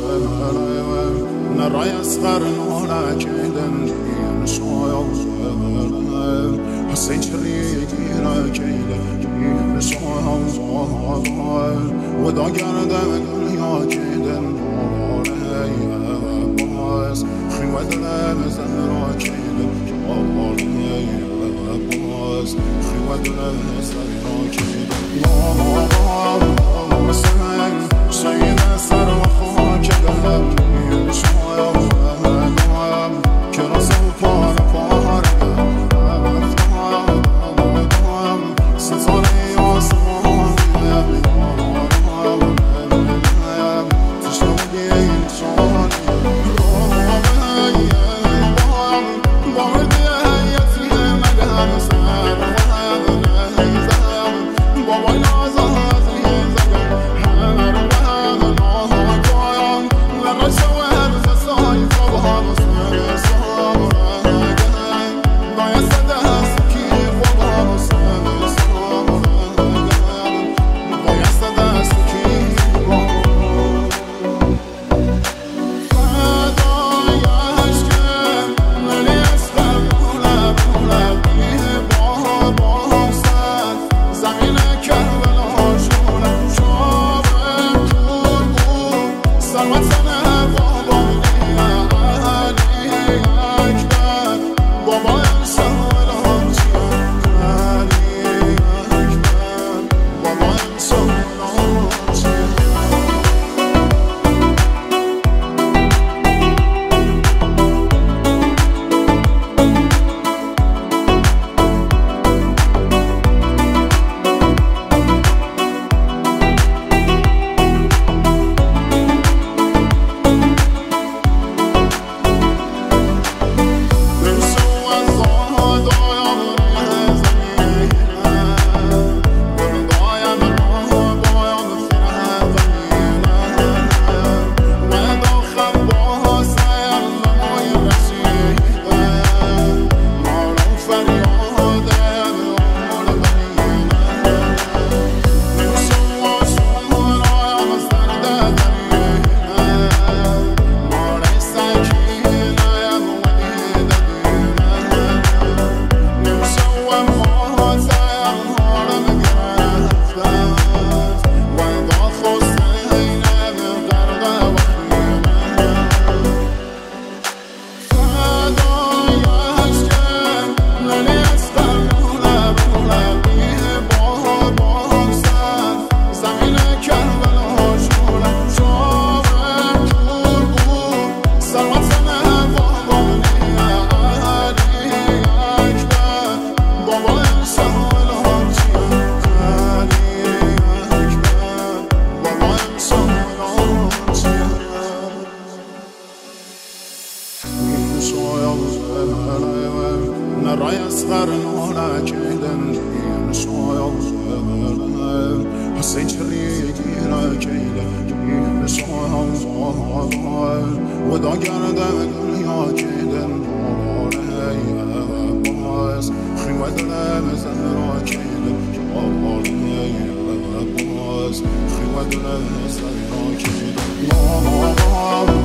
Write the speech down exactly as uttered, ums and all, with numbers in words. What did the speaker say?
نرای اسقر نالکیدن این شایان حسین چری گیره کیدن این شایان و دا گرده دنیا کیدن باره باز خیوه دلم زنرا کیدن باره باز خیوه دلم زنرا کیدن حسین شهید سر و خاک دلم این شایان که رسم پار پار ستاره آسمان تشنگی این شان باوردی حیاتی مگم سر بابای نازازی زگر هر وقت ناه کایم لما شوهر خسای فبها مسلم سامرگن باید دست کی فبها مسلم سامرگن باید دست کی فدایش کن ولی اسقر بولب بولب بیه باه باه سد زمین کربلا شولم شابم کور بود سلمت سنه بابا علی اکبر بابا امسالان چیه علی اکبر بابا امسالان چیه نرای اسقر نالکیدن این شایان حسین چری گیره کیدن این شایان و دا گرده دنیا کیدن باره باز خیوه دلم زنرا کیدن باره باز خیوه دلم زنرا کیدن